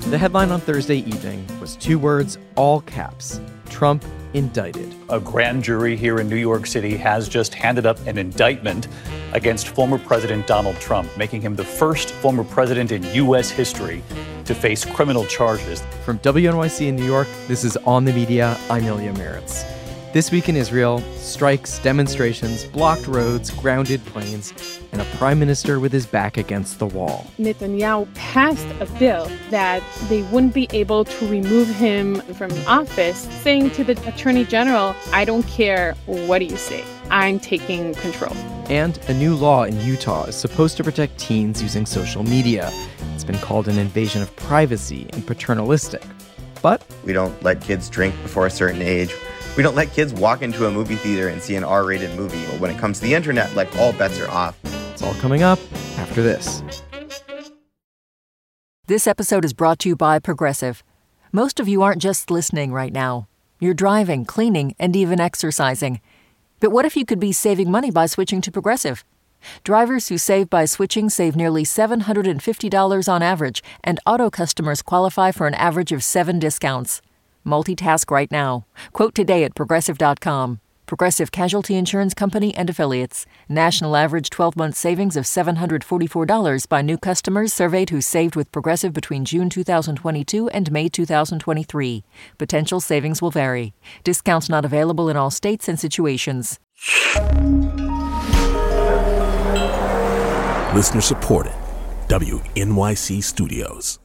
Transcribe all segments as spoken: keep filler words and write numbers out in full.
The headline on Thursday evening was two words, all caps, Trump indicted. A grand jury here in New York City has just handed up an indictment against former President Donald Trump, making him the first former president in U S history to face criminal charges. From W N Y C in New York, this is On the Media. I'm Ilya Meritz. This week in Israel, strikes, demonstrations, blocked roads, grounded planes, and a prime minister with his back against the wall. Netanyahu passed a bill that they wouldn't be able to remove him from office, saying to the attorney general, I don't care what you say, I'm taking control. And a new law in Utah is supposed to protect teens using social media. It's been called an invasion of privacy and paternalistic. But we don't let kids drink before a certain age. We don't let kids walk into a movie theater and see an R-rated movie. But when it comes to the internet, like, all bets are off. It's all coming up after this. This episode is brought to you by Progressive. Most of you aren't just listening right now. You're driving, cleaning, and even exercising. But what if you could be saving money by switching to Progressive? Drivers who save by switching save nearly seven hundred fifty dollars on average, and auto customers qualify for an average of seven discounts. Multitask right now. Quote today at Progressive dot com. Progressive Casualty Insurance Company and Affiliates. National average twelve-month savings of seven hundred forty-four dollars by new customers surveyed who saved with Progressive between June two thousand twenty-two and May two thousand twenty-three. Potential savings will vary. Discounts not available in all states and situations. Listener supported. W N Y C Studios.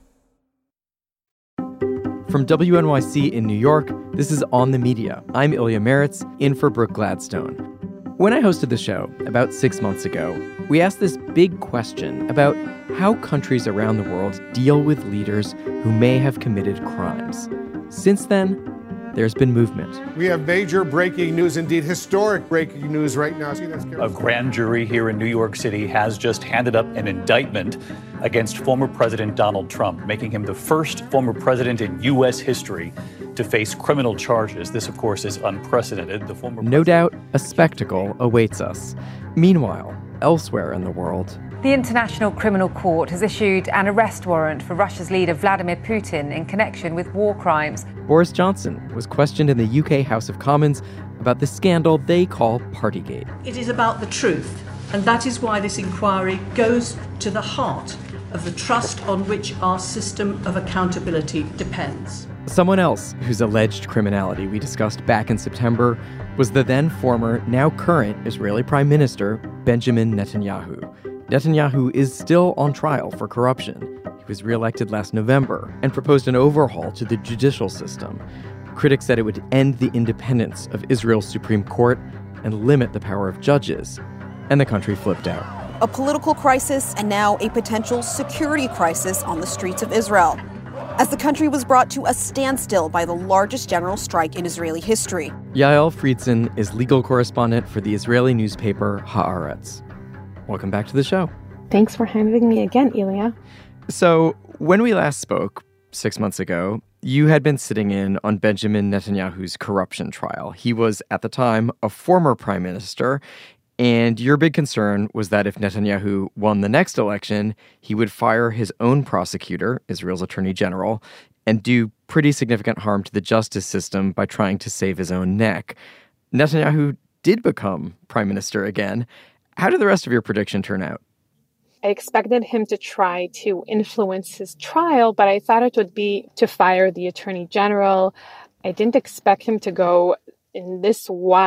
From W N Y C in New York, this is On the Media. I'm Ilya Meritz, in for Brooke Gladstone. When I hosted the show about six months ago, we asked this big question about how countries around the world deal with leaders who may have committed crimes. Since then, there's been movement. We have major breaking news, indeed historic breaking news right now. A grand jury here in New York City has just handed up an indictment against former President Donald Trump, making him the first former president in U S history to face criminal charges. This, of course, is unprecedented. The former No doubt a spectacle awaits us. Meanwhile, elsewhere in the world, the International Criminal Court has issued an arrest warrant for Russia's leader Vladimir Putin in connection with war crimes. Boris Johnson was questioned in the U K House of Commons about the scandal they call Partygate. It is about the truth, and that is why this inquiry goes to the heart of the trust on which our system of accountability depends. Someone else whose alleged criminality we discussed back in September was the then former, now current Israeli Prime Minister Benjamin Netanyahu. Netanyahu is still on trial for corruption. He was reelected last November and proposed an overhaul to the judicial system. Critics said it would end the independence of Israel's Supreme Court and limit the power of judges. And the country flipped out. A political crisis and now a potential security crisis on the streets of Israel, as the country was brought to a standstill by the largest general strike in Israeli history. Yael Friedson is legal correspondent for the Israeli newspaper Haaretz. Welcome back to the show. Thanks for having me again, Ilya. So, when we last spoke six months ago, you had been sitting in on Benjamin Netanyahu's corruption trial. He was, at the time, a former prime minister, and your big concern was that if Netanyahu won the next election, he would fire his own prosecutor, Israel's attorney general, and do pretty significant harm to the justice system by trying to save his own neck. Netanyahu did become prime minister again. How did the rest of your prediction turn out? I expected him to try to influence his trial, but I thought it would be to fire the attorney general. I didn't expect him to go in this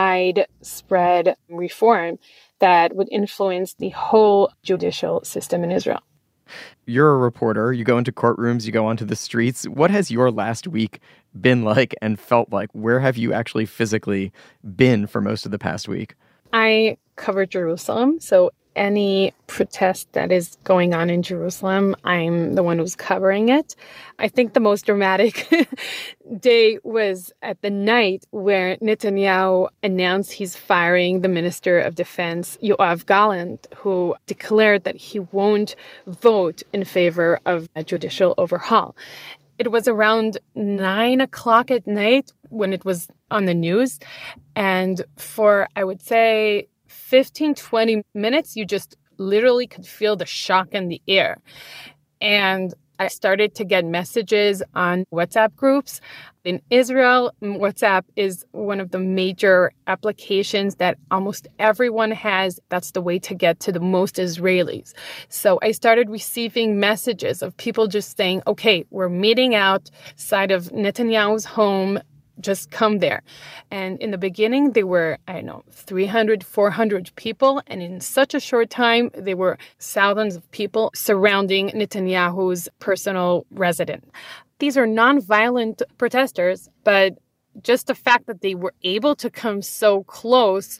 widespread reform that would influence the whole judicial system in Israel. You're a reporter. You go into courtrooms, you go onto the streets. What has your last week been like and felt like? Where have you actually physically been for most of the past week? I covered Jerusalem, so any protest that is going on in Jerusalem, I'm the one who's covering it. I think the most dramatic day was at the night where Netanyahu announced he's firing the Minister of Defense, Yoav Gallant, who declared that he won't vote in favor of a judicial overhaul. It was around nine o'clock at night when it was on the news. And for, I would say, fifteen, twenty minutes, you just literally could feel the shock in the air. And I started to get messages on WhatsApp groups. In Israel, WhatsApp is one of the major applications that almost everyone has. That's the way to get to the most Israelis. So I started receiving messages of people just saying, okay, we're meeting outside of Netanyahu's home. Just come there. And in the beginning, they were, I don't know, three hundred, four hundred people. And in such a short time, there were thousands of people surrounding Netanyahu's personal residence. These are nonviolent protesters, but just the fact that they were able to come so close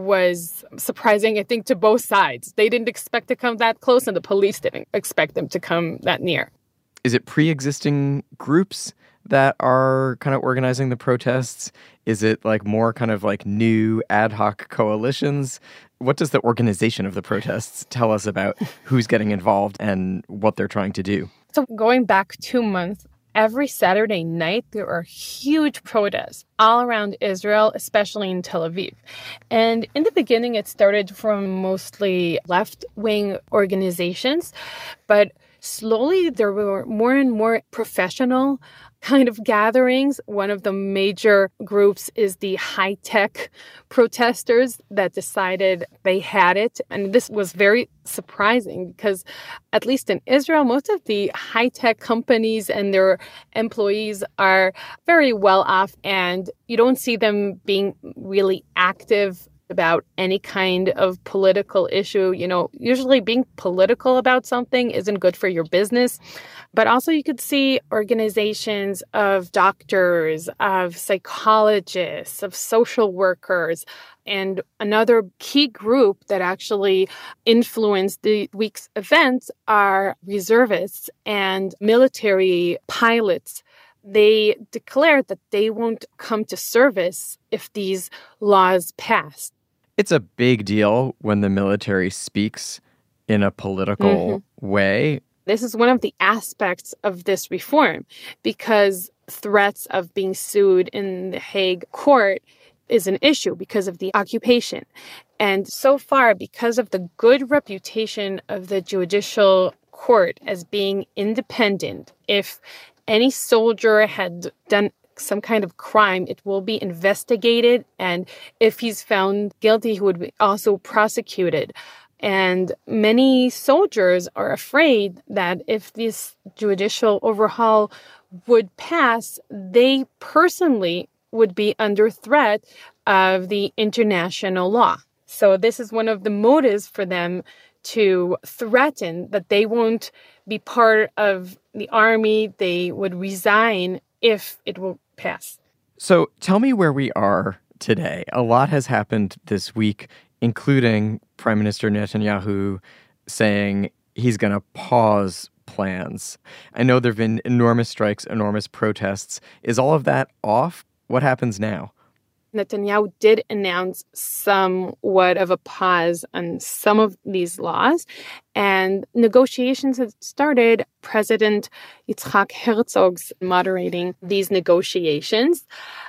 was surprising, I think, to both sides. They didn't expect to come that close, and the police didn't expect them to come that near. Is it pre-existing groups that are kind of organizing the protests? Is it like more kind of like new ad hoc coalitions? What does the organization of the protests tell us about who's getting involved and what they're trying to do? So going back two months, every Saturday night, there are huge protests all around Israel, especially in Tel Aviv. And in the beginning, it started from mostly left-wing organizations, but slowly there were more and more professional kind of gatherings. One of the major groups is the high-tech protesters that decided they had it. And this was very surprising because, at least in Israel, most of the high-tech companies and their employees are very well off, and you don't see them being really active about any kind of political issue. You know, usually being political about something isn't good for your business. But also you could see organizations of doctors, of psychologists, of social workers. And another key group that actually influenced the week's events are reservists and military pilots. They declared that they won't come to service if these laws pass. It's a big deal when the military speaks in a political mm-hmm. way. This is one of the aspects of this reform, because threats of being sued in the Hague court is an issue because of the occupation. And so far, because of the good reputation of the judicial court as being independent, if any soldier had done some kind of crime, it will be investigated. And if he's found guilty, he would be also prosecuted. And many soldiers are afraid that if this judicial overhaul would pass, they personally would be under threat of the international law. So this is one of the motives for them to threaten that they won't be part of the army. They would resign if it will pass. So tell me where we are today. A lot has happened this week, including Prime Minister Netanyahu saying he's going to pause plans. I know there have been enormous strikes, enormous protests. Is all of that off? What happens now? Netanyahu did announce somewhat of a pause on some of these laws, and negotiations had started. President Yitzhak Herzog's moderating these negotiations,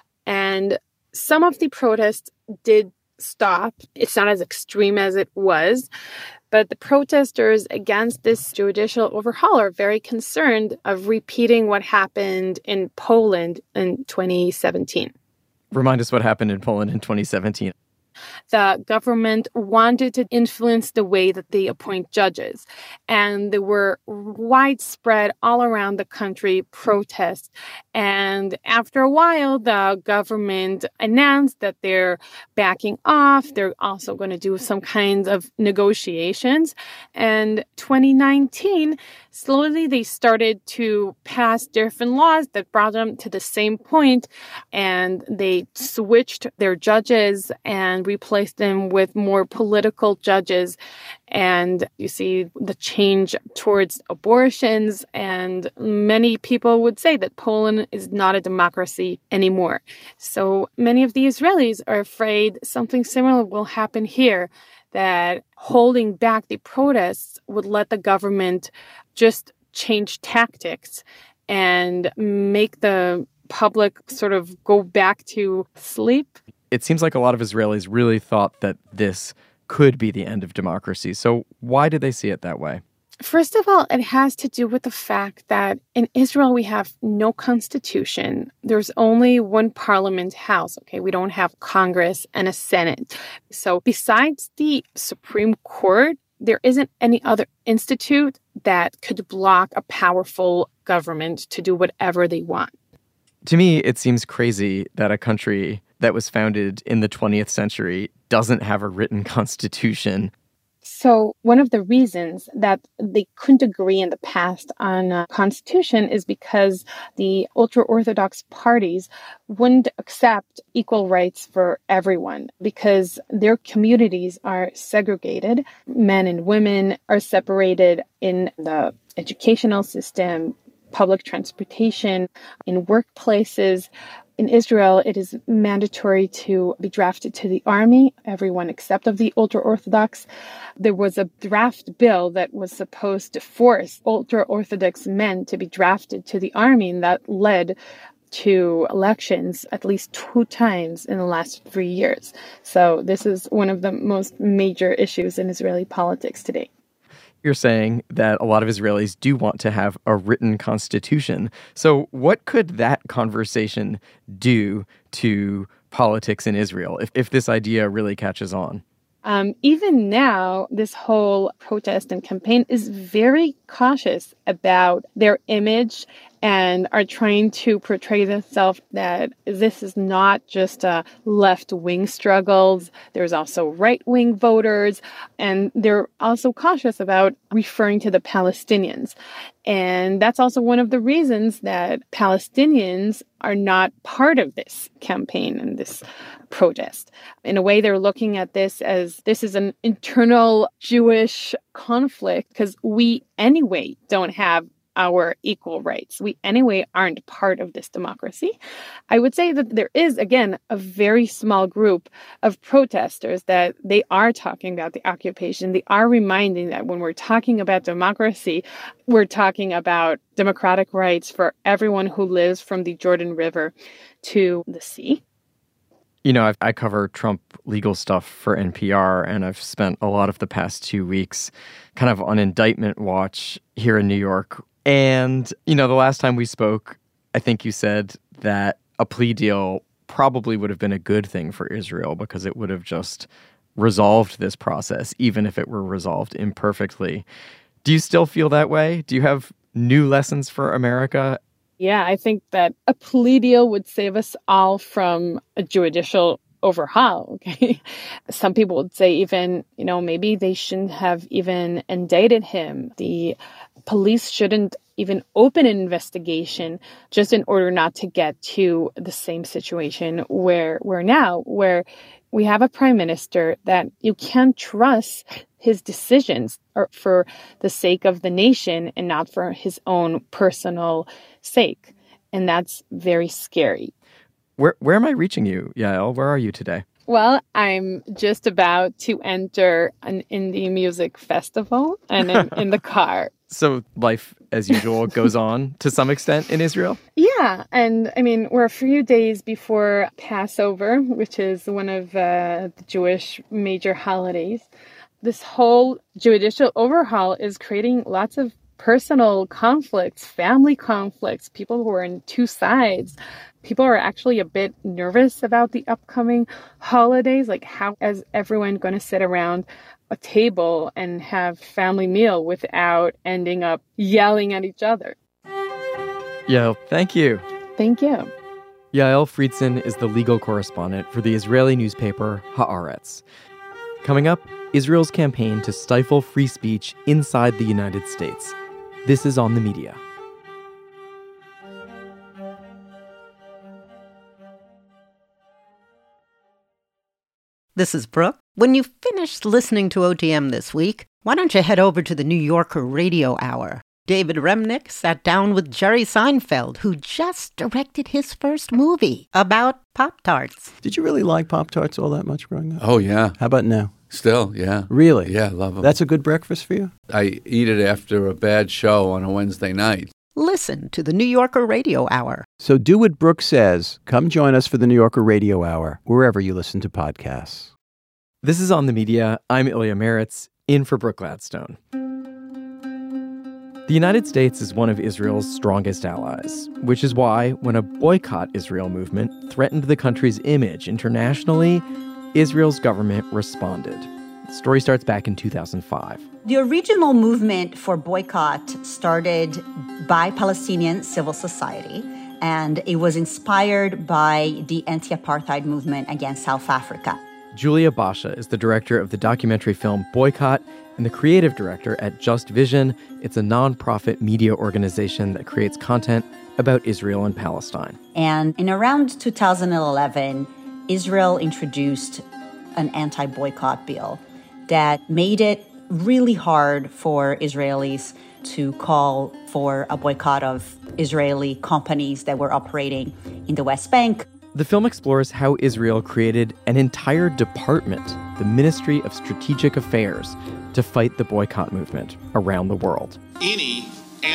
and some of the protests did stop. It's not as extreme as it was, but the protesters against this judicial overhaul are very concerned of repeating what happened in Poland in twenty seventeen. Remind us what happened in Poland in twenty seventeen. The government wanted to influence the way that they appoint judges. And there were widespread all around the country protests. And after a while, the government announced that they're backing off. They're also going to do some kinds of negotiations. And twenty nineteen, slowly they started to pass different laws that brought them to the same point. And they switched their judges and replaced them with more political judges. And you see the change towards abortions. And many people would say that Poland is not a democracy anymore. So many of the Israelis are afraid something similar will happen here, that holding back the protests would let the government just change tactics and make the public sort of go back to sleep. It seems like a lot of Israelis really thought that this could be the end of democracy. So why do they see it that way? First of all, it has to do with the fact that in Israel, we have no constitution. There's only one parliament house, okay? We don't have Congress and a Senate. So besides the Supreme Court, there isn't any other institute that could block a powerful government to do whatever they want. To me, it seems crazy that a country that was founded in the twentieth century doesn't have a written constitution. So one of the reasons that they couldn't agree in the past on a constitution is because the ultra-Orthodox parties wouldn't accept equal rights for everyone because their communities are segregated. Men and women are separated in the educational system, public transportation, in workplaces. In Israel, it is mandatory to be drafted to the army, everyone except of the ultra-Orthodox. There was a draft bill that was supposed to force ultra-Orthodox men to be drafted to the army, and that led to elections at least two times in the last three years. So this is one of the most major issues in Israeli politics today. You're saying that a lot of Israelis do want to have a written constitution. So what could that conversation do to politics in Israel if, if this idea really catches on? Um, even now, this whole protest and campaign is very cautious about their image and are trying to portray themselves that this is not just a left-wing struggles. There's also right-wing voters, and they're also cautious about referring to the Palestinians. And that's also one of the reasons that Palestinians are not part of this campaign and this protest. In a way, they're looking at this as this is an internal Jewish conflict because we anyway don't have our equal rights. We anyway aren't part of this democracy. I would say that there is, again, a very small group of protesters that they are talking about the occupation. They are reminding that when we're talking about democracy, we're talking about democratic rights for everyone who lives from the Jordan River to the sea. You know, I've, I cover Trump legal stuff for N P R, and I've spent a lot of the past two weeks kind of on indictment watch here in New York. And, you know, the last time we spoke, I think you said that a plea deal probably would have been a good thing for Israel because it would have just resolved this process, even if it were resolved imperfectly. Do you still feel that way? Do you have new lessons for America? Yeah, I think that a plea deal would save us all from a judicial overhaul. Okay, some people would say even, you know, maybe they shouldn't have even indicted him. The police shouldn't even open an investigation just in order not to get to the same situation where we're now, where we have a prime minister that you can't trust his decisions are for the sake of the nation and not for his own personal sake. And that's very scary. Where where am I reaching you, Yael? Where are you today? Well, I'm just about to enter an indie music festival and I'm in the car. So life as usual goes on to some extent in Israel? Yeah. And I mean, we're a few days before Passover, which is one of uh, the Jewish major holidays. This whole judicial overhaul is creating lots of personal conflicts, family conflicts, people who are in two sides. People are actually a bit nervous about the upcoming holidays. Like, how is everyone going to sit around a table and have family meal without ending up yelling at each other? Yael, thank you. Thank you. Yael Friedson is the legal correspondent for the Israeli newspaper Haaretz. Coming up, Israel's campaign to stifle free speech inside the United States. This is On the Media. This is Brooke. When you've finished listening to O T M this week, why don't you head over to the New Yorker Radio Hour? David Remnick sat down with Jerry Seinfeld, who just directed his first movie about Pop-Tarts. Did you really like Pop-Tarts all that much growing up? Oh, yeah. How about now? Still, yeah. Really? Yeah, I love them. That's a good breakfast for you? I eat it after a bad show on a Wednesday night. Listen to the New Yorker Radio Hour. So do what Brooke says. Come join us for the New Yorker Radio Hour, wherever you listen to podcasts. This is On the Media. I'm Ilya Meritz, in for Brooke Gladstone. The United States is one of Israel's strongest allies, which is why when a boycott Israel movement threatened the country's image internationally, Israel's government responded. The story starts back in two thousand five. The original movement for boycott started by Palestinian civil society, and it was inspired by the anti-apartheid movement against South Africa. Julia Basha is the director of the documentary film Boycott and the creative director at Just Vision. It's a nonprofit media organization that creates content about Israel and Palestine. And in around two thousand eleven, Israel introduced an anti-boycott bill that made it really hard for Israelis to call for a boycott of Israeli companies that were operating in the West Bank. The film explores how Israel created an entire department, the Ministry of Strategic Affairs, to fight the boycott movement around the world. Any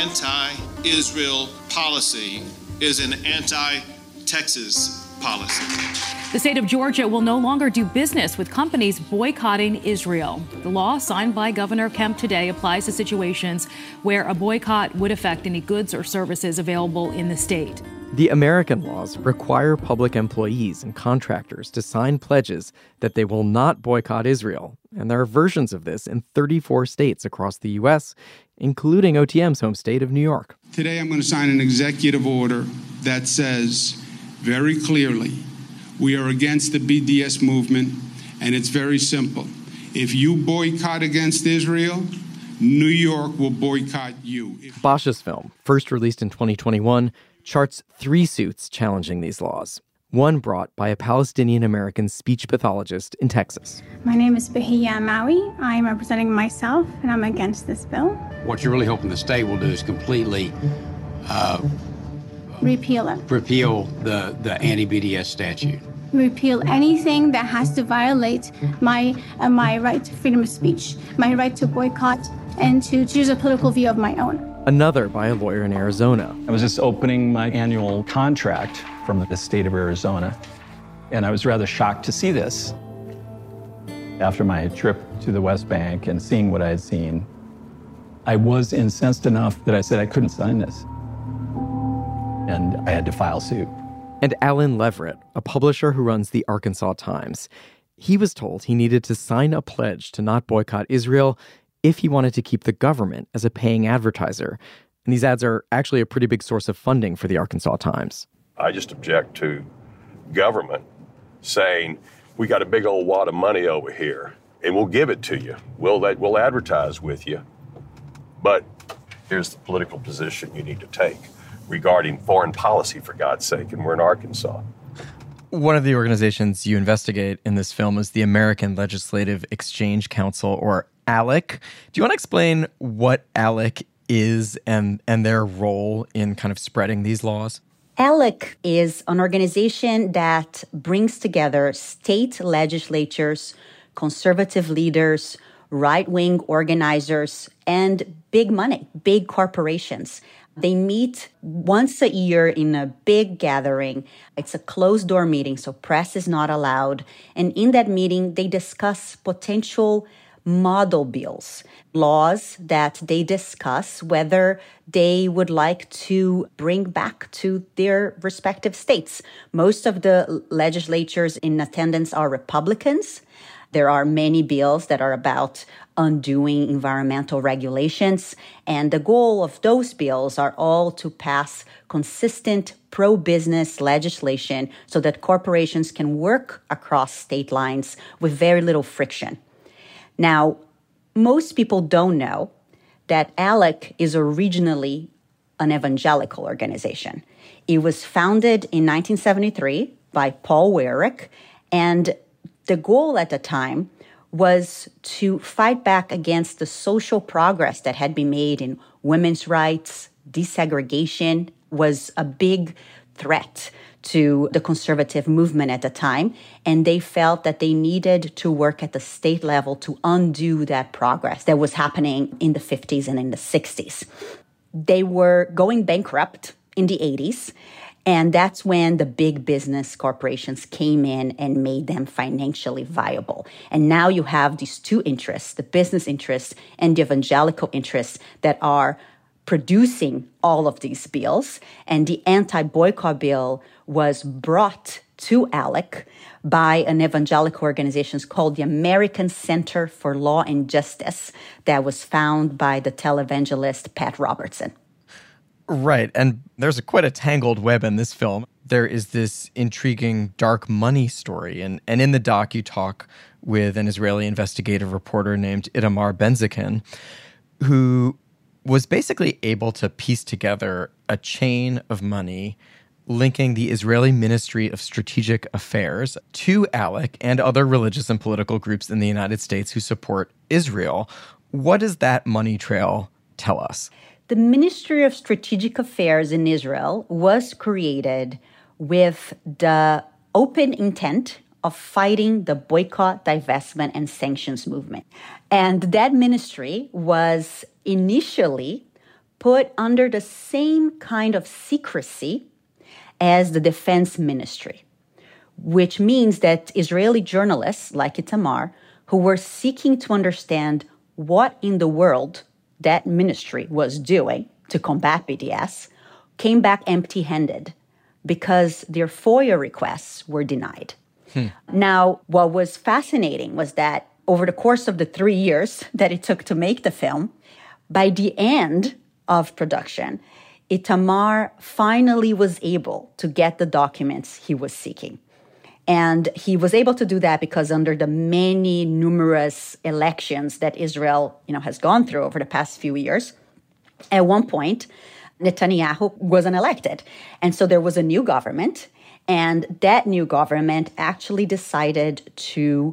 anti-Israel policy is an anti-Texas policy. The state of Georgia will no longer do business with companies boycotting Israel. The law signed by Governor Kemp today applies to situations where a boycott would affect any goods or services available in the state. The American laws require public employees and contractors to sign pledges that they will not boycott Israel. And there are versions of this in thirty-four states across the U S, including O T M's home state of New York. Today I'm going to sign an executive order that says very clearly we are against the B D S movement, and it's very simple. If you boycott against Israel, New York will boycott you. If- Basha's film, first released in twenty twenty-one, charts three suits challenging these laws. One brought by a Palestinian-American speech pathologist in Texas. My name is Bahia Maui. I'm representing myself, and I'm against this bill. What you're really hoping the state will do is completely uh, repeal it. Repeal the, the anti-B D S statute. Repeal anything that has to violate my uh, my right to freedom of speech, my right to boycott, and to choose a political view of my own. Another by a lawyer in Arizona. I was just opening my annual contract from the state of Arizona, and I was rather shocked to see this. After my trip to the West Bank and seeing what I had seen, I was incensed enough that I said I couldn't sign this. And I had to file suit. And Alan Leverett, a publisher who runs the Arkansas Times. He was told he needed to sign a pledge to not boycott Israel if he wanted to keep the government as a paying advertiser. And these ads are actually a pretty big source of funding for the Arkansas Times. I just object to government saying, we got a big old wad of money over here, and we'll give it to you. We'll, we'll advertise with you. But here's the political position you need to take regarding foreign policy, for God's sake, and we're in Arkansas. One of the organizations you investigate in this film is the American Legislative Exchange Council, or ALEC. Do you want to explain what ALEC is and, and their role in kind of spreading these laws? ALEC is an organization that brings together state legislatures, conservative leaders, right-wing organizers, and big money, big corporations. They meet once a year in a big gathering. It's a closed-door meeting, so press is not allowed. And in that meeting, they discuss potential model bills, laws that they discuss whether they would like to bring back to their respective states. Most of the legislatures in attendance are Republicans. There are many bills that are about undoing environmental regulations, and the goal of those bills are all to pass consistent pro-business legislation so that corporations can work across state lines with very little friction. Now, most people don't know that ALEC is originally an evangelical organization. It was founded in nineteen seventy-three by Paul Weyrich, and the goal at the time was to fight back against the social progress that had been made in women's rights. Desegregation was a big threat to the conservative movement at the time, and they felt that they needed to work at the state level to undo that progress that was happening in the fifties and in the sixties. They were going bankrupt in the eighties, and that's when the big business corporations came in and made them financially viable. And now you have these two interests, the business interests and the evangelical interests, that are producing all of these bills. And the anti-boycott bill was brought to ALEC by an evangelical organization called the American Center for Law and Justice that was founded by the televangelist Pat Robertson. Right. And there's a, quite a tangled web in this film. There is this intriguing dark money story. And, and in the doc, you talk with an Israeli investigative reporter named Itamar Ben-Zaken, who was basically able to piece together a chain of money linking the Israeli Ministry of Strategic Affairs to ALEC and other religious and political groups in the United States who support Israel. What does that money trail tell us? The Ministry of Strategic Affairs in Israel was created with the open intent of fighting the boycott, divestment, and sanctions movement. And that ministry was initially put under the same kind of secrecy as the defense ministry, which means that Israeli journalists like Itamar, who were seeking to understand what in the world that ministry was doing to combat B D S, came back empty-handed because their FOIA requests were denied. Hmm. Now, what was fascinating was that over the course of the three years that it took to make the film, by the end of production, Itamar finally was able to get the documents he was seeking. And he was able to do that because under the many numerous elections that Israel, you know, has gone through over the past few years, at one point, Netanyahu wasn't elected. And so there was a new government, and that new government actually decided to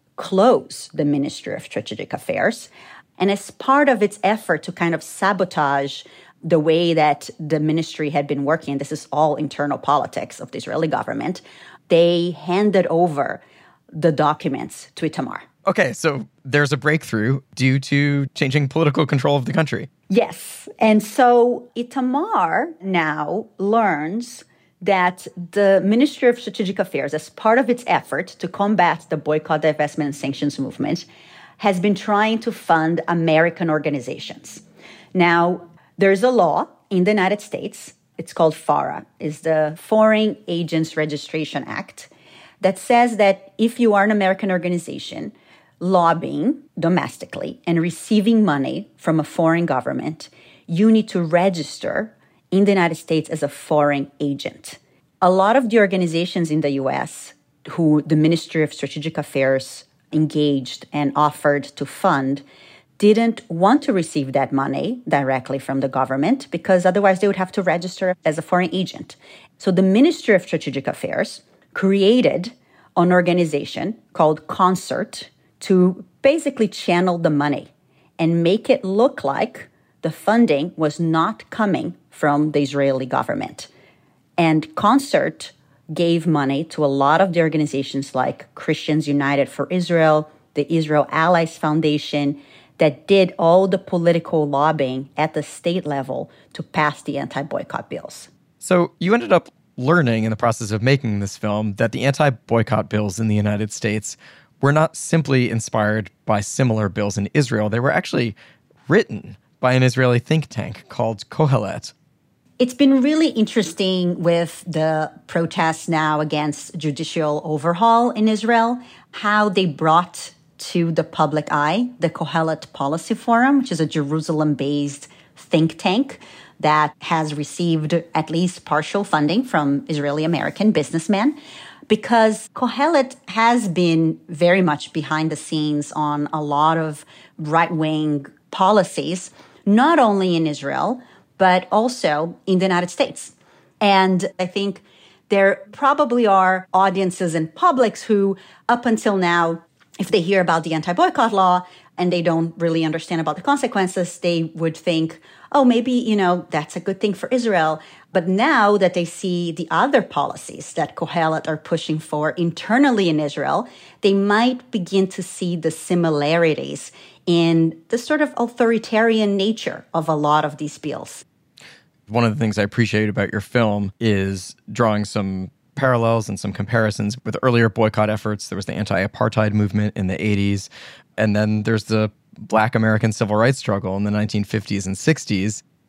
close the Ministry of Strategic Affairs. And as part of its effort to kind of sabotage the way that the ministry had been working, this is all internal politics of the Israeli government, they handed over the documents to Itamar. Okay, so there's a breakthrough due to changing political control of the country. Yes. And so Itamar now learns that the Ministry of Strategic Affairs, as part of its effort to combat the boycott, divestment, and sanctions movement, has been trying to fund American organizations. Now, there's a law in the United States, it's called FARA, is the Foreign Agents Registration Act, that says that if you are an American organization lobbying domestically and receiving money from a foreign government, you need to register in the United States as a foreign agent. A lot of the organizations in the U S who the Ministry of Strategic Affairs engaged and offered to fund didn't want to receive that money directly from the government because otherwise they would have to register as a foreign agent. So the Ministry of Strategic Affairs created an organization called CONCERT to basically channel the money and make it look like the funding was not coming from the Israeli government. And CONCERT gave money to a lot of the organizations like Christians United for Israel, the Israel Allies Foundation, that did all the political lobbying at the state level to pass the anti-boycott bills. So you ended up learning in the process of making this film that the anti-boycott bills in the United States were not simply inspired by similar bills in Israel. They were actually written by an Israeli think tank called Kohelet. It's been really interesting with the protests now against judicial overhaul in Israel, how they brought to the public eye the Kohelet Policy Forum, which is a Jerusalem-based think tank that has received at least partial funding from Israeli-American businessmen, because Kohelet has been very much behind the scenes on a lot of right-wing policies, not only in Israel, but also in the United States. And I think there probably are audiences and publics who, up until now, if they hear about the anti-boycott law and they don't really understand about the consequences, they would think, oh, maybe, you know, that's a good thing for Israel. But now that they see the other policies that Kohelet are pushing for internally in Israel, they might begin to see the similarities in the sort of authoritarian nature of a lot of these bills. One of the things I appreciate about your film is drawing some parallels and some comparisons with earlier boycott efforts. There was the anti-apartheid movement in the eighties, and then there's the Black American civil rights struggle in the nineteen fifties and sixties.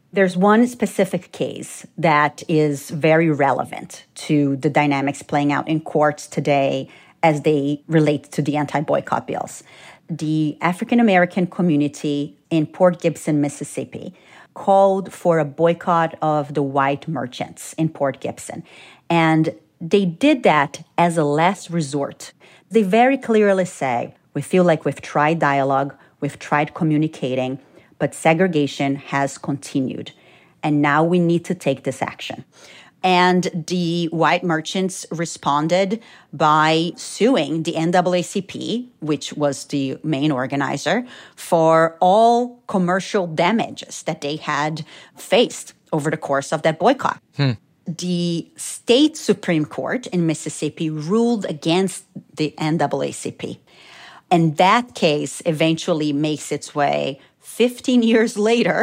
There's one specific case that is very relevant to the dynamics playing out in courts today as they relate to the anti-boycott bills. The African-American community in Port Gibson, Mississippi, called for a boycott of the white merchants in Port Gibson. And they did that as a last resort. They very clearly say, we feel like we've tried dialogue, we've tried communicating, but segregation has continued. And now we need to take this action. And the white merchants responded by suing the N double A C P, which was the main organizer, for all commercial damages that they had faced over the course of that boycott. Hmm. The state Supreme Court in Mississippi ruled against the N double A C P. And that case eventually makes its way fifteen years later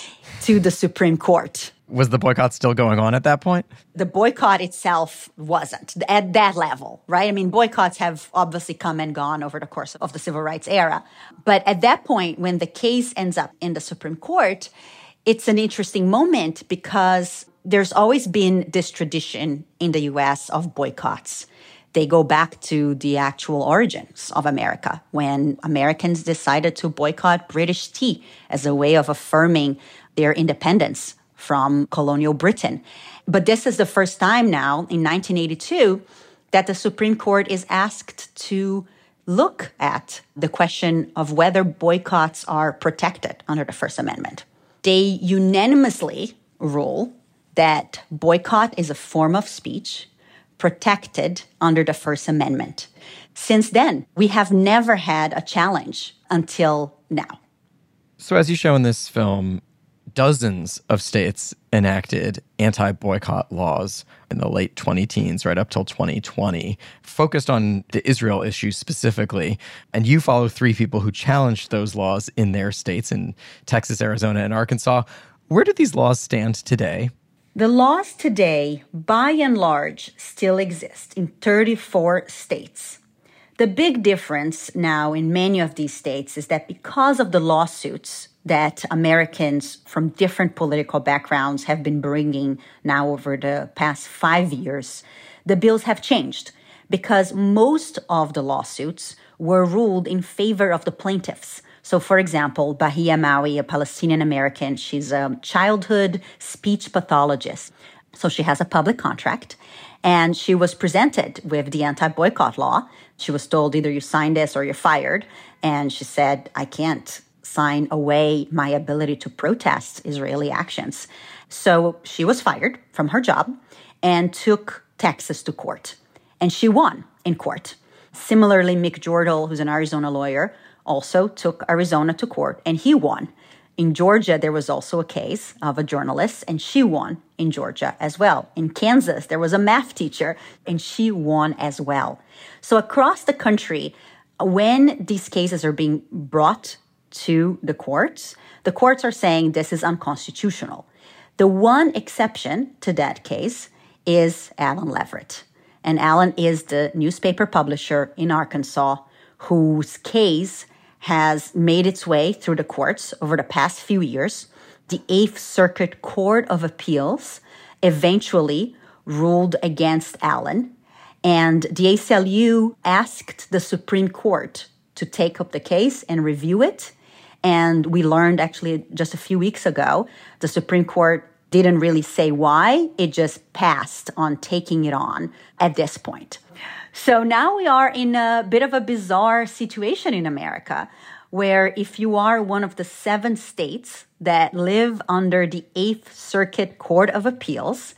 to the Supreme Court. Was the boycott still going on at that point? The boycott itself wasn't at that level, right? I mean, boycotts have obviously come and gone over the course of the civil rights era. But at that point, when the case ends up in the Supreme Court, it's an interesting moment because there's always been this tradition in the U S of boycotts. They go back to the actual origins of America, when Americans decided to boycott British tea as a way of affirming their independence from colonial Britain. But this is the first time now, in nineteen eighty-two, that the Supreme Court is asked to look at the question of whether boycotts are protected under the First Amendment. They unanimously rule that boycott is a form of speech protected under the First Amendment. Since then, we have never had a challenge until now. So as you show in this film, dozens of states enacted anti-boycott laws in the late twenty teens, right up till twenty twenty, focused on the Israel issue specifically. And you follow three people who challenged those laws in their states, in Texas, Arizona, and Arkansas. Where do these laws stand today? The laws today, by and large, still exist in thirty-four states. The big difference now in many of these states is that because of the lawsuits that Americans from different political backgrounds have been bringing now over the past five years, the bills have changed because most of the lawsuits were ruled in favor of the plaintiffs. So, for example, Bahia Maui, a Palestinian American, she's a childhood speech pathologist. So she has a public contract, and she was presented with the anti-boycott law. She was told either you sign this or you're fired. And she said, I can't sign away my ability to protest Israeli actions. So she was fired from her job and took Texas to court. And she won in court. Similarly, Mick Jordal, who's an Arizona lawyer, also took Arizona to court, and he won. In Georgia, there was also a case of a journalist, and she won in Georgia as well. In Kansas, there was a math teacher, and she won as well. So across the country, when these cases are being brought to the courts, the courts are saying this is unconstitutional. The one exception to that case is Alan Leverett. And Alan is the newspaper publisher in Arkansas whose case has made its way through the courts over the past few years. The Eighth Circuit Court of Appeals eventually ruled against Alan, and the A C L U asked the Supreme Court to take up the case and review it. And we learned actually just a few weeks ago, the Supreme Court didn't really say why. It just passed on taking it on at this point. So now we are in a bit of a bizarre situation in America, where if you are one of the seven states that live under the Eighth Circuit Court of Appeals,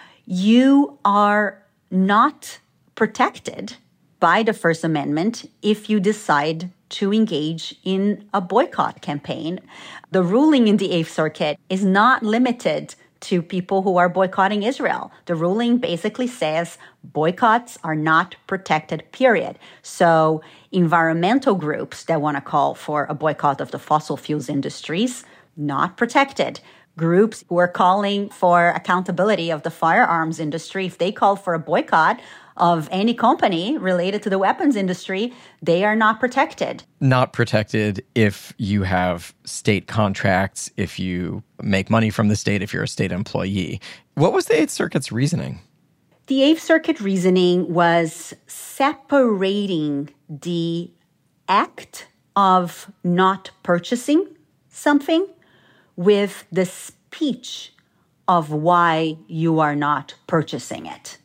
you are not protected by the First Amendment if you decide to engage in a boycott campaign. The ruling in the Eighth Circuit is not limited to people who are boycotting Israel. The ruling basically says boycotts are not protected, period. So environmental groups that want to call for a boycott of the fossil fuels industries, not protected. groups who are calling for accountability of the firearms industry. If they call for a boycott of any company related to the weapons industry, they are not protected. Not protected if you have state contracts, if you make money from the state, if you're a state employee. What was the Eighth Circuit's reasoning? The Eighth Circuit reasoning was separating the act of not purchasing something with the speech of why you are not purchasing it.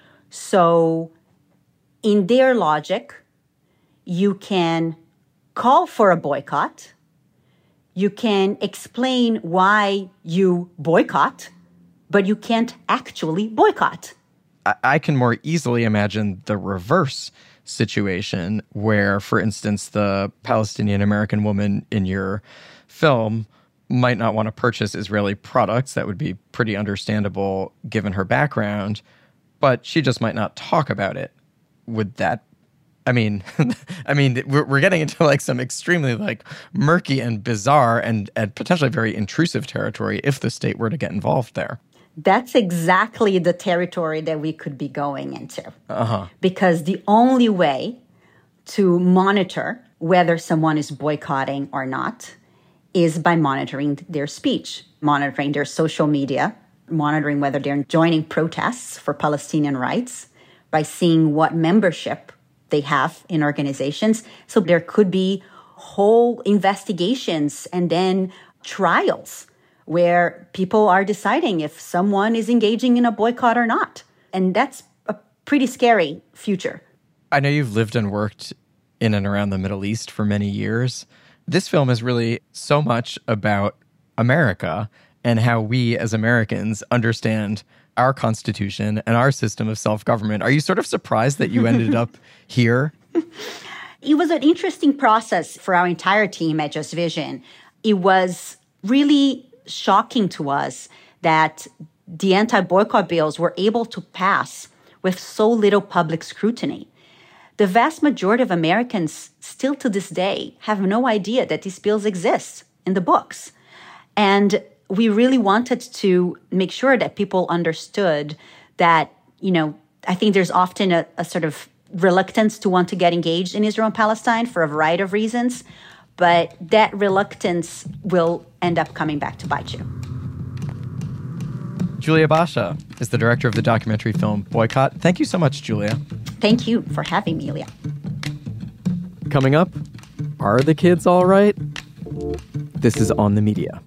So in their logic, you can call for a boycott. You can explain why you boycott, but you can't actually boycott. I, I can more easily imagine the reverse situation where, for instance, the Palestinian American woman in your film might not want to purchase Israeli products. That would be pretty understandable given her background, but she just might not talk about it. Would that, I mean, I mean, we're, we're getting into like some extremely like murky and bizarre and, and potentially very intrusive territory if the state were to get involved there. That's exactly the territory that we could be going into. Uh-huh. Because the only way to monitor whether someone is boycotting or not is by monitoring their speech, monitoring their social media, monitoring whether they're joining protests for Palestinian rights, by seeing what membership they have in organizations. So there could be whole investigations and then trials where people are deciding if someone is engaging in a boycott or not. And that's a pretty scary future. I know you've lived and worked in and around the Middle East for many years. This film is really so much about America and how we as Americans understand our Constitution and our system of self-government. Are you sort of surprised that you ended up here? It was an interesting process for our entire team at Just Vision. It was really shocking to us that the anti-boycott bills were able to pass with so little public scrutiny. The vast majority of Americans still to this day have no idea that these bills exist in the books. And we really wanted to make sure that people understood that, you know, I think there's often a, a sort of reluctance to want to get engaged in Israel and Palestine for a variety of reasons, but that reluctance will end up coming back to bite you. Julia Basha is the director of the documentary film Boycott. Thank you so much, Julia. Thank you for having me, Ilya. Coming up, are the kids all right? This is On the Media.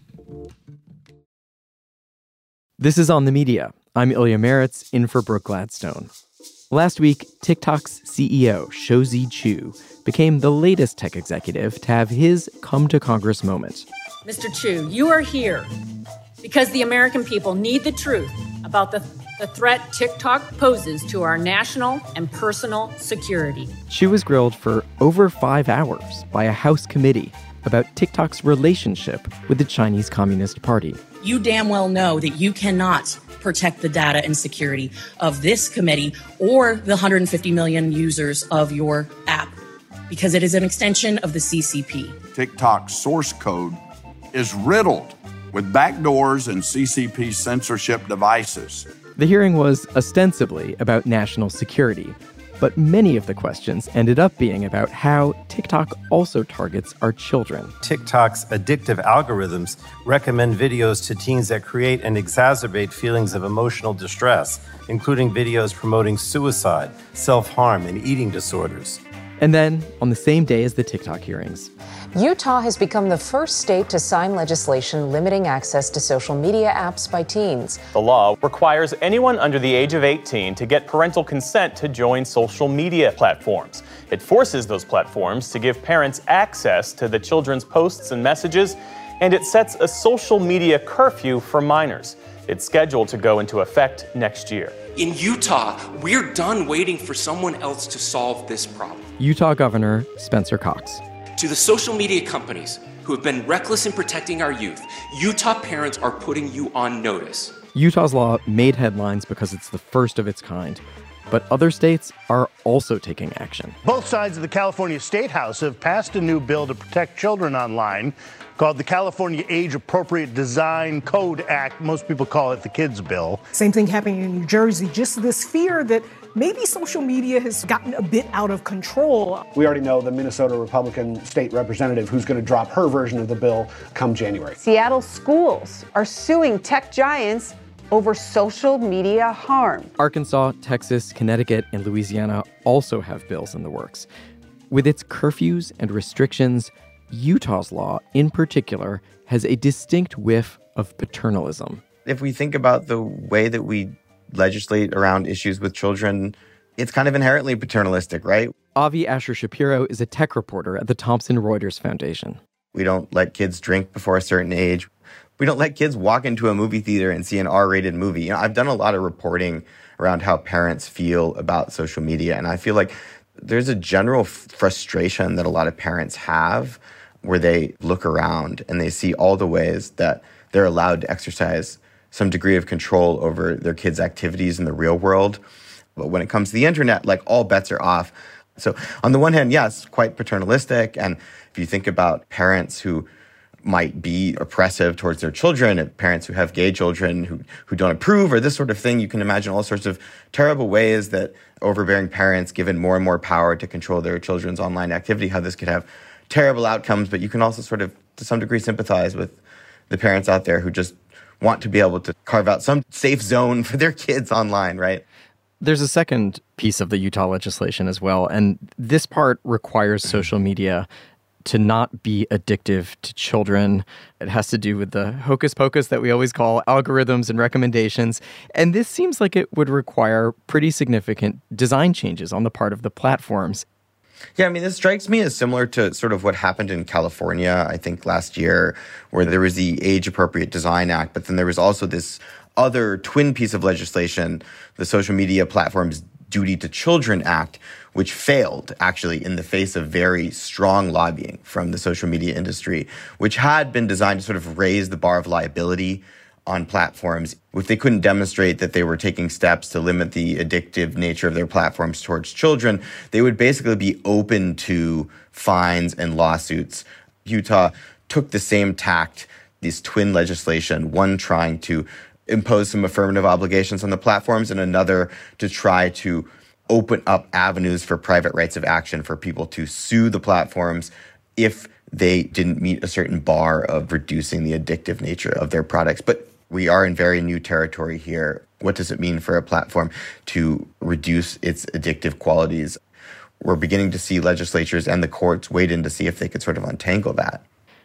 This is On the Media. I'm Ilya Meritz, in for Brooke Gladstone. Last week, TikTok's C E O, Shou-Zi Chew, became the latest tech executive to have his come to Congress moment. Mister Chew, you are here because the American people need the truth about the, the threat TikTok poses to our national and personal security. Chew was grilled for over five hours by a House committee about TikTok's relationship with the Chinese Communist Party. You damn well know that you cannot protect the data and security of this committee or the one hundred fifty million users of your app because it is an extension of the C C P. TikTok's source code is riddled with backdoors and C C P censorship devices. The hearing was ostensibly about national security, but many of the questions ended up being about how TikTok also targets our children. TikTok's addictive algorithms recommend videos to teens that create and exacerbate feelings of emotional distress, including videos promoting suicide, self-harm, and eating disorders. And then, on the same day as the TikTok hearings, Utah has become the first state to sign legislation limiting access to social media apps by teens. The law requires anyone under the age of eighteen to get parental consent to join social media platforms. It forces those platforms to give parents access to the children's posts and messages, and it sets a social media curfew for minors. It's scheduled to go into effect next year. In Utah, we're done waiting for someone else to solve this problem. Utah Governor Spencer Cox. To the social media companies who have been reckless in protecting our youth, Utah parents are putting you on notice. Utah's law made headlines because it's the first of its kind. But other states are also taking action. Both sides of the California State House have passed a new bill to protect children online called the California Age Appropriate Design Code Act. Most people call it the Kids Bill. Same thing happening in New Jersey. Just this fear that maybe social media has gotten a bit out of control. We already know the Minnesota Republican state representative who's going to drop her version of the bill come January. Seattle schools are suing tech giants over social media harm. Arkansas, Texas, Connecticut, and Louisiana also have bills in the works. With its curfews and restrictions, Utah's law, in particular, has a distinct whiff of paternalism. If we think about the way that we legislate around issues with children, it's kind of inherently paternalistic, right? Avi Asher Shapiro is a tech reporter at the Thomson Reuters Foundation. We don't let kids drink before a certain age. We don't let kids walk into a movie theater and see an R-rated movie. You know, I've done a lot of reporting around how parents feel about social media, and I feel like there's a general f- frustration that a lot of parents have where they look around and they see all the ways that they're allowed to exercise some degree of control over their kids' activities in the real world. But when it comes to the internet, like, all bets are off. So on the one hand, yes, quite paternalistic. And if you think about parents who might be oppressive towards their children, parents who have gay children who, who don't approve, or this sort of thing, you can imagine all sorts of terrible ways that overbearing parents, given more and more power to control their children's online activity, how this could have terrible outcomes. But you can also sort of, to some degree, sympathize with the parents out there who just want to be able to carve out some safe zone for their kids online, right? There's a second piece of the Utah legislation as well, and this part requires social media to not be addictive to children. It has to do with the hocus pocus that we always call algorithms and recommendations. And this seems like it would require pretty significant design changes on the part of the platforms. Yeah, I mean, this strikes me as similar to sort of what happened in California, I think, last year, where there was the Age Appropriate Design Act, but then there was also this other twin piece of legislation, the Social Media Platforms Duty to Children Act, which failed, actually, in the face of very strong lobbying from the social media industry, which had been designed to sort of raise the bar of liability on platforms. If they couldn't demonstrate that they were taking steps to limit the addictive nature of their platforms towards children, they would basically be open to fines and lawsuits. Utah took the same tact, this twin legislation, one trying to impose some affirmative obligations on the platforms, and another to try to open up avenues for private rights of action for people to sue the platforms if they didn't meet a certain bar of reducing the addictive nature of their products. But we are in very new territory here. What does it mean for a platform to reduce its addictive qualities? We're beginning to see legislatures and the courts wade in to see if they could sort of untangle that.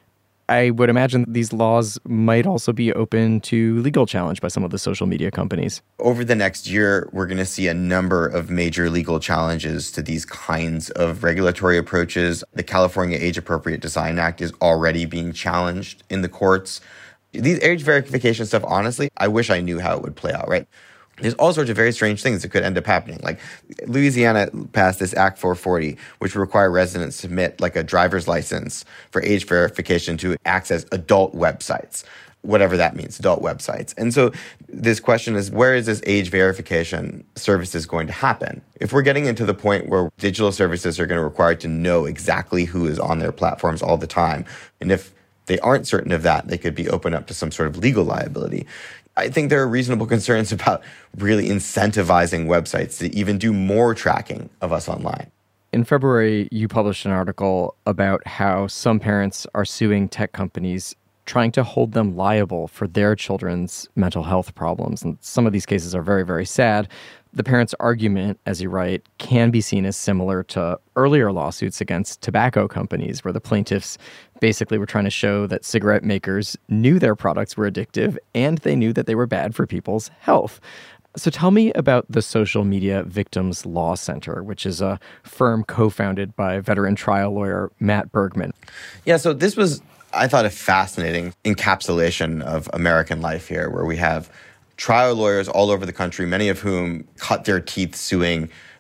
I would imagine these laws might also be open to legal challenge by some of the social media companies. Over the next year, we're going to see a number of major legal challenges to these kinds of regulatory approaches. The California Age Appropriate Design Act is already being challenged in the courts. These age verification stuff, honestly, I wish I knew how it would play out, right? There's all sorts of very strange things that could end up happening. Like, Louisiana passed this Act four forty, which would require residents to submit like a driver's license for age verification to access adult websites, whatever that means, adult websites. And so this question is, where is this age verification services going to happen? If we're getting into the point where digital services are going to require to know exactly who is on their platforms all the time, and if they aren't certain of that, they could be open up to some sort of legal liability. I think there are reasonable concerns about really incentivizing websites to even do more tracking of us online. In February, you published an article about how some parents are suing tech companies trying to hold them liable for their children's mental health problems. And some of these cases are very, very sad. The parents' argument, as you write, can be seen as similar to earlier lawsuits against tobacco companies, where the plaintiffs basically were trying to show that cigarette makers knew their products were addictive and they knew that they were bad for people's health. So tell me about the Social Media Victims Law Center, which is a firm co-founded by veteran trial lawyer Matt Bergman. Yeah, so this was, I thought, a fascinating encapsulation of American life here, where we have trial lawyers all over the country, many of whom cut their teeth suing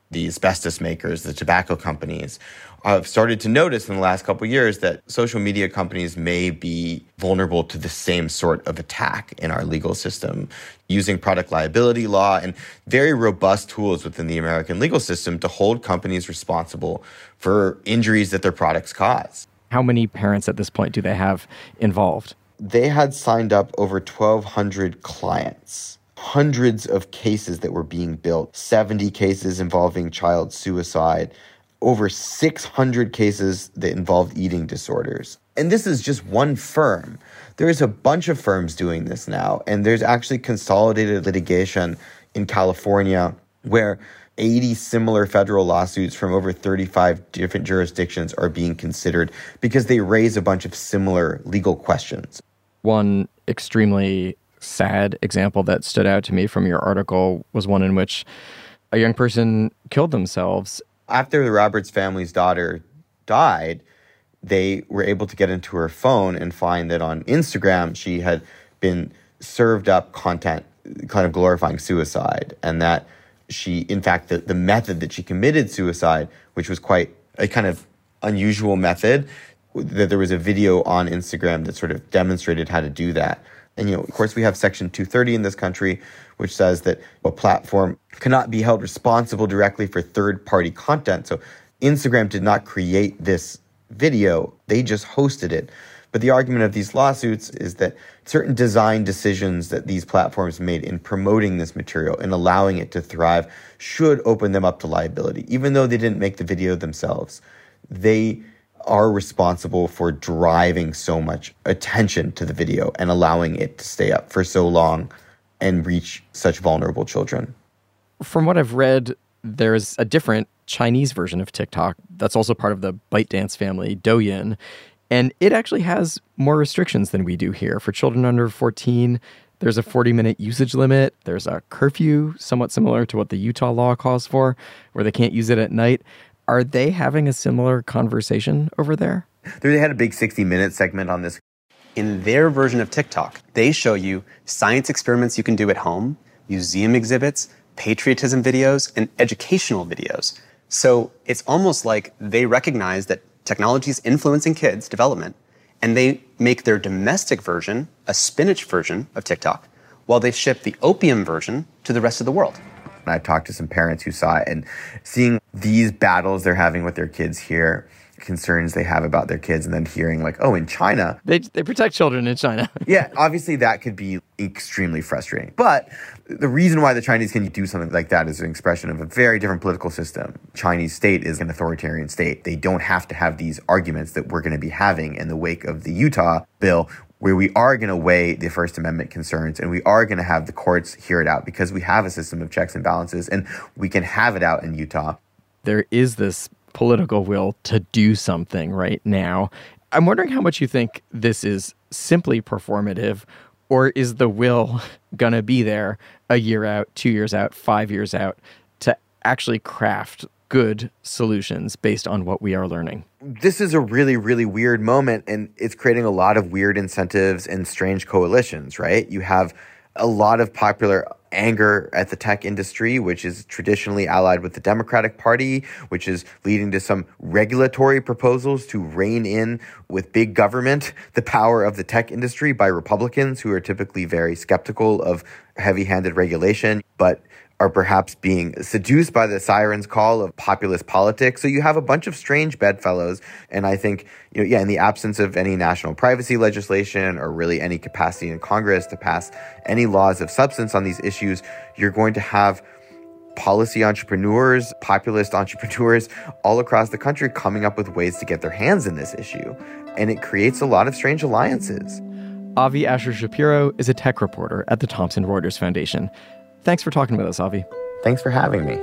the asbestos makers, the tobacco companies, have started to notice in the last couple of years that social media companies may be vulnerable to the same sort of attack in our legal system, using product liability law and very robust tools within the American legal system to hold companies responsible for injuries that their products cause. How many parents at this point do they have involved? They had signed up over twelve hundred clients, hundreds of cases that were being built, seventy cases involving child suicide, over six hundred cases that involved eating disorders. And this is just one firm. There's a bunch of firms doing this now, and there's actually consolidated litigation in California where eighty similar federal lawsuits from over thirty-five different jurisdictions are being considered because they raise a bunch of similar legal questions. One extremely sad example that stood out to me from your article was one in which a young person killed themselves. After the Roberts family's daughter died, they were able to get into her phone and find that on Instagram, she had been served up content kind of glorifying suicide, and that she, in fact, the, the method that she committed suicide, which was quite a kind of unusual method, that there was a video on Instagram that sort of demonstrated how to do that. And, you know, of course, we have Section two thirty in this country, which says that a platform cannot be held responsible directly for third-party content. So Instagram did not create this video. They just hosted it. But the argument of these lawsuits is that certain design decisions that these platforms made in promoting this material and allowing it to thrive should open them up to liability. Even though they didn't make the video themselves, they are responsible for driving so much attention to the video and allowing it to stay up for so long and reach such vulnerable children. From what I've read, there's a different Chinese version of TikTok that's also part of the ByteDance family, Douyin, and it actually has more restrictions than we do here. For children under fourteen, there's a forty-minute usage limit. There's a curfew, somewhat similar to what the Utah law calls for, where they can't use it at night. Are they having a similar conversation over there? They had a big sixty-minute segment on this. In their version of TikTok, they show you science experiments you can do at home, museum exhibits, patriotism videos, and educational videos. So it's almost like they recognize that technology is influencing kids' development, and they make their domestic version a spinach version of TikTok, while they ship the opium version to the rest of the world. I talked to some parents who saw it, and seeing these battles they're having with their kids here, concerns they have about their kids, and then hearing like, oh, in China. They they protect children in China. Yeah, obviously that could be extremely frustrating. But the reason why the Chinese can do something like that is an expression of a very different political system. Chinese state is an authoritarian state. They don't have to have these arguments that we're going to be having in the wake of the Utah bill, where we are going to weigh the First Amendment concerns and we are going to have the courts hear it out because we have a system of checks and balances and we can have it out in Utah. There is this political will to do something right now. I'm wondering how much you think this is simply performative, or is the will going to be there a year out, two years out, five years out to actually craft good solutions based on what we are learning? This is a really, really weird moment, and it's creating a lot of weird incentives and strange coalitions, right? You have a lot of popular anger at the tech industry, which is traditionally allied with the Democratic Party, which is leading to some regulatory proposals to rein in with big government the power of the tech industry by Republicans who are typically very skeptical of heavy-handed regulation, but are perhaps being seduced by the siren's call of populist politics. So you have a bunch of strange bedfellows. And I think, you know, yeah, in the absence of any national privacy legislation or really any capacity in Congress to pass any laws of substance on these issues, you're going to have policy entrepreneurs, populist entrepreneurs all across the country coming up with ways to get their hands in this issue. And it creates a lot of strange alliances. Avi Asher-Shapiro is a tech reporter at the Thomson Reuters Foundation. Thanks for talking with us, Avi. Thanks for having me.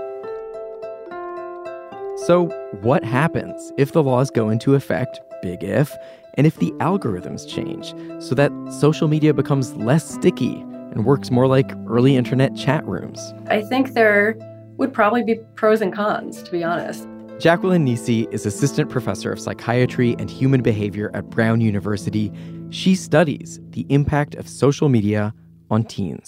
So what happens if the laws go into effect, big if, and if the algorithms change so that social media becomes less sticky and works more like early internet chat rooms? I think there would probably be pros and cons, to be honest. Jacqueline Nisi is assistant professor of psychiatry and human behavior at Brown University. She studies the impact of social media on teens.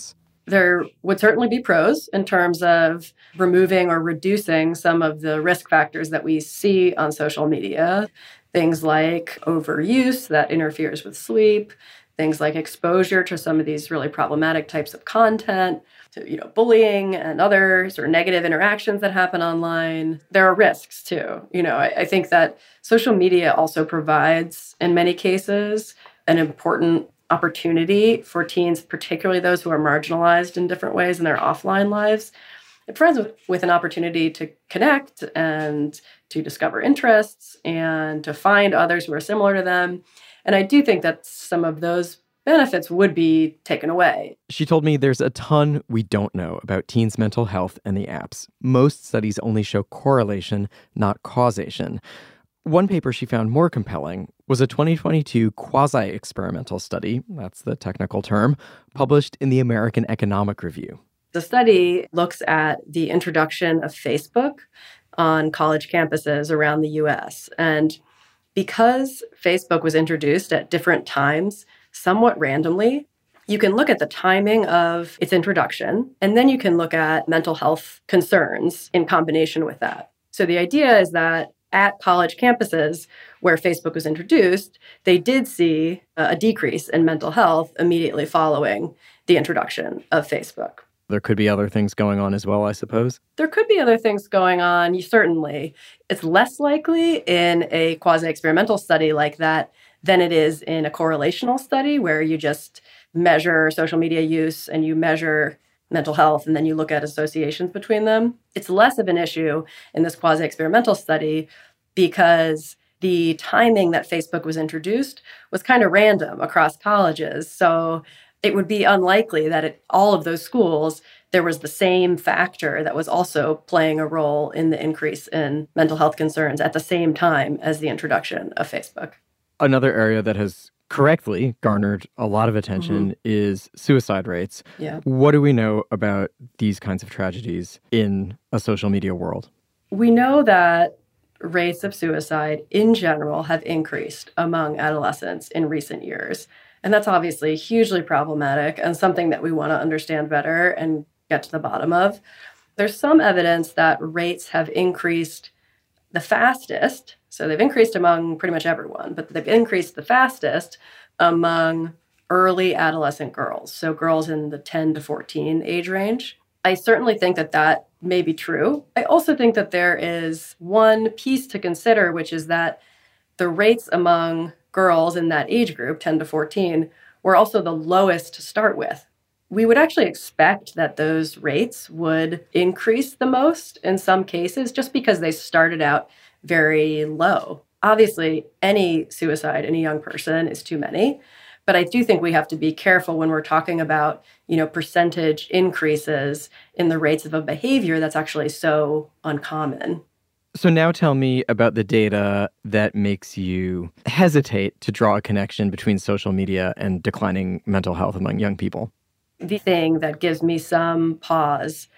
There would certainly be pros in terms of removing or reducing some of the risk factors that we see on social media. Things like overuse that interferes with sleep, things like exposure to some of these really problematic types of content, to, you know, bullying and other sort of negative interactions that happen online. There are risks too. You know, I, I think that social media also provides, in many cases, an important opportunity for teens, particularly those who are marginalized in different ways in their offline lives. It provides with, with an opportunity to connect and to discover interests and to find others who are similar to them. And I do think that some of those benefits would be taken away. She told me there's a ton we don't know about teens' mental health and the apps. Most studies only show correlation, not causation. One paper she found more compelling was a twenty twenty-two quasi-experimental study, that's the technical term, published in the American Economic Review. The study looks at the introduction of Facebook on college campuses around the U S. And because Facebook was introduced at different times, somewhat randomly, you can look at the timing of its introduction, and then you can look at mental health concerns in combination with that. So the idea is that at college campuses where Facebook was introduced, they did see a decrease in mental health immediately following the introduction of Facebook. There could be other things going on as well, I suppose. There could be other things going on, you, certainly. It's less likely in a quasi-experimental study like that than it is in a correlational study where you just measure social media use and you measure mental health and then you look at associations between them. It's less of an issue in this quasi-experimental study because the timing that Facebook was introduced was kind of random across colleges. So it would be unlikely that at all of those schools, there was the same factor that was also playing a role in the increase in mental health concerns at the same time as the introduction of Facebook. Another area that has correctly garnered a lot of attention mm-hmm. is suicide rates. Yeah. What do we know about these kinds of tragedies in a social media world? We know that rates of suicide in general have increased among adolescents in recent years. And that's obviously hugely problematic and something that we want to understand better and get to the bottom of. There's some evidence that rates have increased the fastest. So they've increased among pretty much everyone, but they've increased the fastest among early adolescent girls. So girls in the ten to fourteen age range. I certainly think that that may be true. I also think that there is one piece to consider, which is that the rates among girls in that age group, ten to fourteen, were also the lowest to start with. We would actually expect that those rates would increase the most in some cases just because they started out very low. Obviously, any suicide in a young person is too many, but I do think we have to be careful when we're talking about, you know, percentage increases in the rates of a behavior that's actually so uncommon. So now tell me about the data that makes you hesitate to draw a connection between social media and declining mental health among young people. The thing that gives me some pause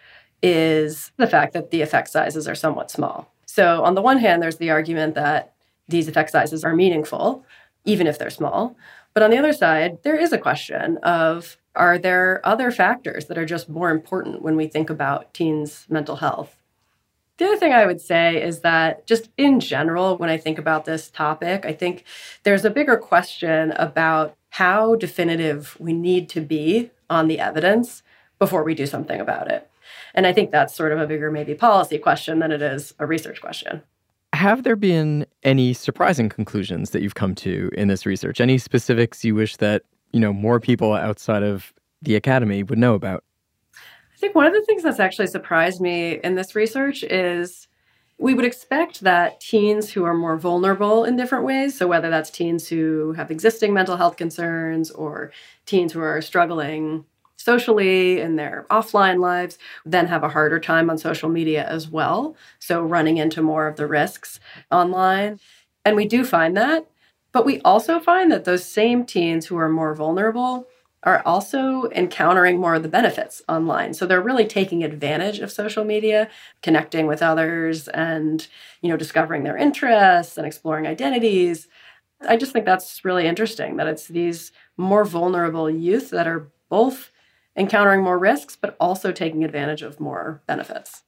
is the fact that the effect sizes are somewhat small. So on the one hand, there's the argument that these effect sizes are meaningful, even if they're small. But on the other side, there is a question of, are there other factors that are just more important when we think about teens' mental health? The other thing I would say is that just in general, when I think about this topic, I think there's a bigger question about how definitive we need to be on the evidence before we do something about it. And I think that's sort of a bigger maybe policy question than it is a research question. Have there been any surprising conclusions that you've come to in this research? Any specifics you wish that, you know, more people outside of the academy would know about? I think one of the things that's actually surprised me in this research is we would expect that teens who are more vulnerable in different ways, so whether that's teens who have existing mental health concerns or teens who are struggling socially in their offline lives, then have a harder time on social media as well. So running into more of the risks online. And we do find that. But we also find that those same teens who are more vulnerable are also encountering more of the benefits online. So they're really taking advantage of social media, connecting with others and, you know, discovering their interests and exploring identities. I just think that's really interesting that it's these more vulnerable youth that are both encountering more risks, but also taking advantage of more benefits.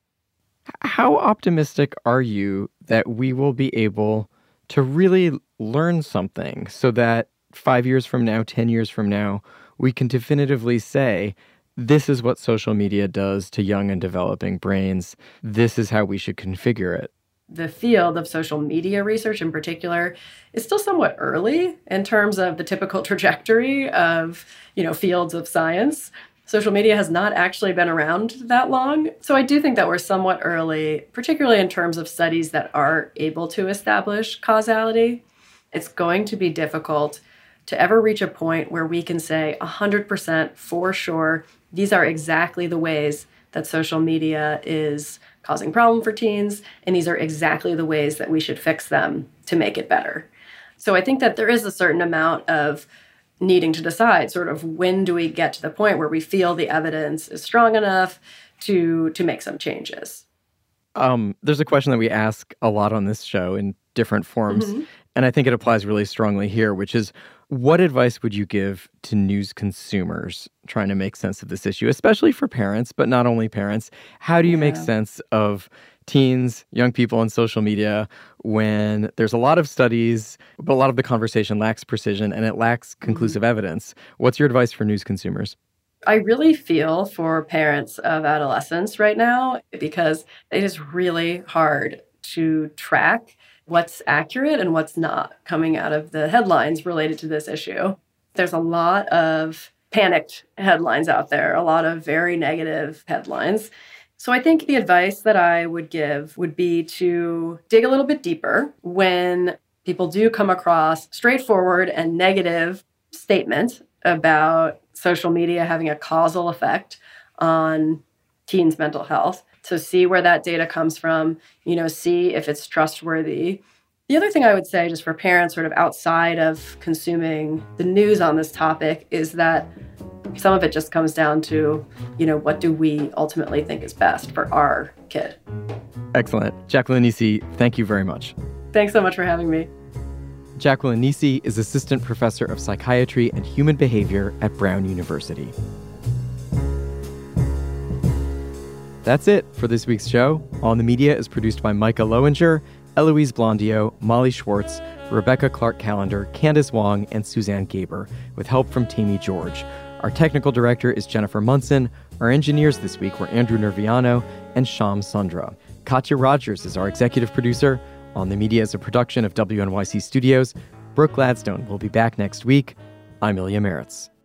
How optimistic are you that we will be able to really learn something so that five years from now, ten years from now, we can definitively say, this is what social media does to young and developing brains. This is how we should configure it. The field of social media research in particular is still somewhat early in terms of the typical trajectory of, you know, fields of science. Social media has not actually been around that long. So I do think that we're somewhat early, particularly in terms of studies that are able to establish causality. It's going to be difficult to ever reach a point where we can say one hundred percent for sure, these are exactly the ways that social media is causing problem for teens, and these are exactly the ways that we should fix them to make it better. So I think that there is a certain amount of needing to decide sort of when do we get to the point where we feel the evidence is strong enough to to make some changes. Um, there's a question that we ask a lot on this show in different forms, mm-hmm. and I think it applies really strongly here, which is, what advice would you give to news consumers trying to make sense of this issue, especially for parents, but not only parents? How do you yeah. make sense of teens, young people on social media when there's a lot of studies, but a lot of the conversation lacks precision and it lacks conclusive mm-hmm. evidence? What's your advice for news consumers? I really feel for parents of adolescents right now because it is really hard to track what's accurate and what's not coming out of the headlines related to this issue. There's a lot of panicked headlines out there, a lot of very negative headlines. So I think the advice that I would give would be to dig a little bit deeper when people do come across straightforward and negative statements about social media having a causal effect on teens' mental health. So see where that data comes from, you know, see if it's trustworthy. The other thing I would say, just for parents sort of outside of consuming the news on this topic, is that some of it just comes down to, you know, what do we ultimately think is best for our kid? Excellent. Jacqueline Nisi, thank you very much. Thanks so much for having me. Jacqueline Nisi is Assistant Professor of Psychiatry and Human Behavior at Brown University. That's it for this week's show. On the Media is produced by Micah Lowinger, Eloise Blondio, Molly Schwartz, Rebecca Clark-Callender, Candace Wong, and Suzanne Gaber, with help from Tammy George. Our technical director is Jennifer Munson. Our engineers this week were Andrew Nerviano and Sham Sundra. Katya Rogers is our executive producer. On the Media is a production of W N Y C Studios. Brooke Gladstone will be back next week. I'm Ilya Meritz.